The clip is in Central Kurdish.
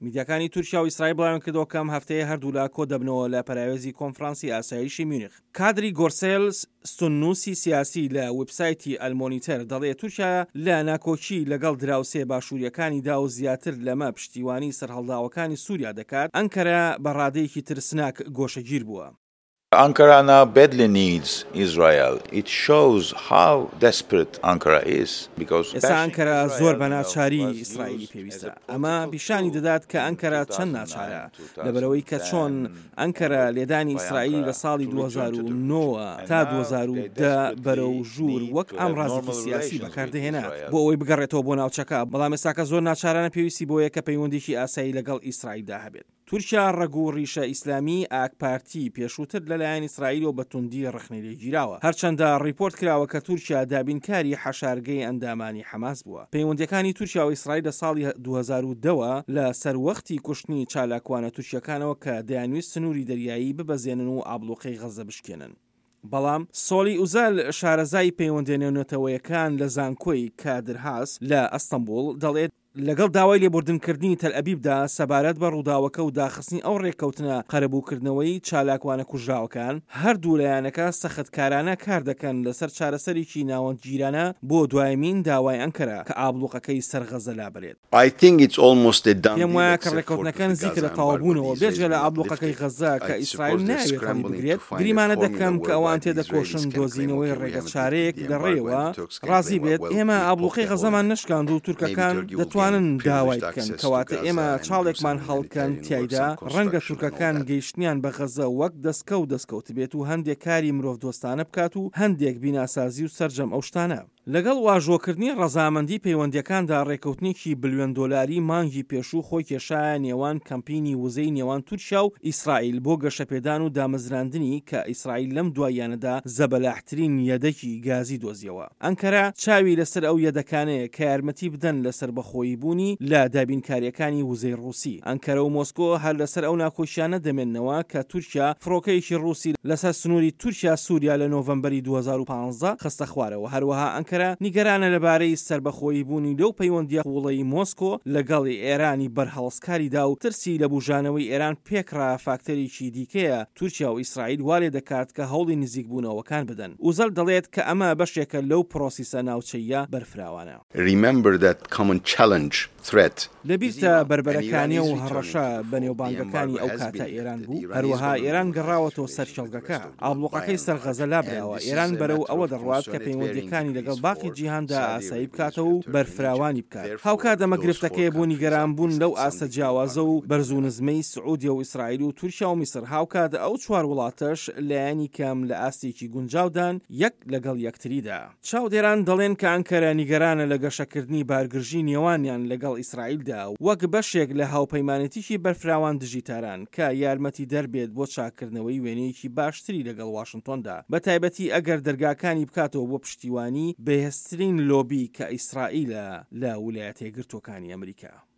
میدیاکانی تورکیا و ئیسرائیل بڵاویان کردەوە کەم هەفتەیە هەردوو لە کۆ دەبنەوە لە پەراوێزی کۆنفرانسی ئاسایشی میونخ. کادری گۆرسێل سنووسی سیاسی لە وبسایتی ئەلمۆنیتەر دەڵێت تورکیا لە ناکۆچی لەگەڵ دراوسێ باشووریەکانیدا و زیاتر لەمە پشتیوانی سەرهەڵداوەکانی سووریا دەکات. ئەنکەرە بە ڕادەیەکی ترسناک گۆشەگیر بووە. Ankara now badly needs Israel. It shows how desperate Ankara is because ئێستا ئەنکەرە زۆر بە ناچاری ئیسرائیلی پێویستە. ئەمە پیشانی دەدات کە ئەنکەرە چەند ناچارە لەبەرەوەی کە چۆن ئەنکەرە لێدانی ئیسرائیل لە ساڵی 2009 تا 2010 بەرەو ژوور وەک ئامڕازێکی سیاسی بەکاردەهێنا بۆ ئەوەی بگەڕێتەوە بۆ ناوچەکە، بەڵام ئێستاکە زۆر ناچارانە پێویستی بۆیە کە پەیوەندێکی ئاسایی لەگەڵ ئیسرائیلدا هەبێت. تورکیا ڕەگوو ڕیشە ئیسلامی ئاک پارتی پێشووتر لەلایەن ئیسرائیل و بە توندی ڕخنەی لێگیراوە، هەرچەندە ڕیپۆرت کراوە کە تورکیا دابینکاری حەشارگەی ئەندامانی حەماس بووە. پەیوەندیەکانی تورکیا و ئیسرائیل لە ساڵی 2010 لە سەروەختی کوشتنی چالاکوانە تورکیەکانەوە کە دەیانویست سنووری دەریایی ببەزێنن و ئابلوقەی غەزە بشکێنن. بەڵام سۆلی ئوزال شارەزای پەیوەندێنەوەتەوەیەکان لە زانکۆی کادرهاس لە ئەستەمبول دەڵێت لەگەڵ داوای لێبوردنکردنی تەل ئەبیبدا سەبارەت بە ڕووداوەکە و داخستنی ئەو ڕێککەوتنە قەرەبووکردنەوەی چالاکوانە کوژراوەکان، هەردوو لایەنەکە سەختکارانە کار دەکەن لەسەر چارەسەرێکی ناوەندگیرانە بۆ دوایمین داوای ئەنکەرە کە ئابلوقەکەی سەرغەزە لابرێت. پێم وایە کە ڕێککەوتنەکە نزیکە لە تەواوبوونەوە بێجگە لە ئابلوقەکەی غەزە کە ئیسرائیل ناوێت هەڵی بگرێت. گریمانە دەکەم کە ئەوان تێدەکۆشن دۆزینەوەی ڕێگە چارەیەک لەڕێوە ڕازی بێت ئێمە ئابلوقەی غەزەمان نشکاند و تورکەکان دەتوانن داوای بکەن، کەواتە ئێمە چاڵێکمان هەڵکەن تایدا ڕەنگە تورکەکان گەیشتنیان بە غەزە وەک دەستکەوت بێت و هەندێک کاری مرۆڤ دۆستانە بکات و هەندێک بیناسازی و سەرجەم ئەو شتانە. لەگەڵ واژۆکردنی ڕەزامەندی پەیوەندیەکاندا ڕێکەوتنێکی بلیۆن دۆلاری مانگی پێشوو خۆی کێشایە نێوان کەمپینی وزەی نێوان تورکیا و ئیسرائیل بۆ گەشەپێدان و دامەزراندنی کە ئیسرائیل لەم دواییانەدا زەبەلاحترین یەدەکی گازی دۆزیەوە. ئەنکەرە چاوی لەسەر ئەو یەدەکانەیە کە یارمەتی بدەن لەسەر بەخۆیی بوونی لە دابینکاریەکانی وزەی ڕووسی. ئەنکەرە و مۆسکۆ هەر لەسەر ئەو ناکۆشیانە دەمێننەوە کە تورکیا فڕۆکەیەکی ڕووسی لەسەر سنووری تورکیا سووریا لە نۆڤەمبەری 2015 خستە خوارەوە. هەروەها ئەنکەرە نیگەرانە لەبارەی سربەخۆیی بوونی لەو پەیوەندیە وڵەی مۆسکۆ لەگەڵی ئێرانی بەرهەڵسکاریدا و ترسی لە بوژانەوەی ئێران پێکرا فاکتەرێکی دیکەیە تورکیا و ئیسرائیل والێ دەکات کە هەوڵی نزیک بوونەوەکان بدەن. ئوزەل دەڵێت کە ئەمە بەشێکە لەو پرۆسیسە ناوچەیە بەرفراوانە. لەبیرتە بربەرەکانی و هەڕەشە بەنێوبانگەکانی ئەو کاتە ئێران بوو. هەروەها ئێران گەڕاوەتەوە سەر شەڵگەکە. ئابلوقەکەی سەرغەزە لابراوە. ئێران بەرەو ئەوە دەڕوات کە پەیوەندیەکانی لەگەڵ باقی جیهاندا ئاسایی بکاتەوە و بەرفراوانی بکات. هاوکات ئەمە گرفتەکەی بۆ نیگەرانبوون لەو ئاسە جیاوازە و بەرزوو نزمەی سعودیە و ئیسرائیل و تورکیا و میسر. هاوکات ئەو چوار وڵاتەش لایەنی کەم لە ئاستێکی گونجاودان یەک لەگەڵ یەکتریدا. چاودێران دەڵێن کە ئەنکەرە نیگەرانە لە گەشەکردنی بارگرژی نێوانیان لەگەڵ ئیسرائیلدا وەک بەشێک لە هاوپەیمانەتیشی بەرفراوان دژیتاران کە یارمەتی دەربێت بۆ چاکردنەوەی وێنەیەکی باشتری لەگەڵ واشنگتۆندا، بە تایبەتی ئەگەر دەرگاکانی بکاتەوە بۆ پشتیوانی بەهێزترین لۆبی کە ئیسرائیلە لە ویلایەتە یەکگرتووەکانی ئەمریکا.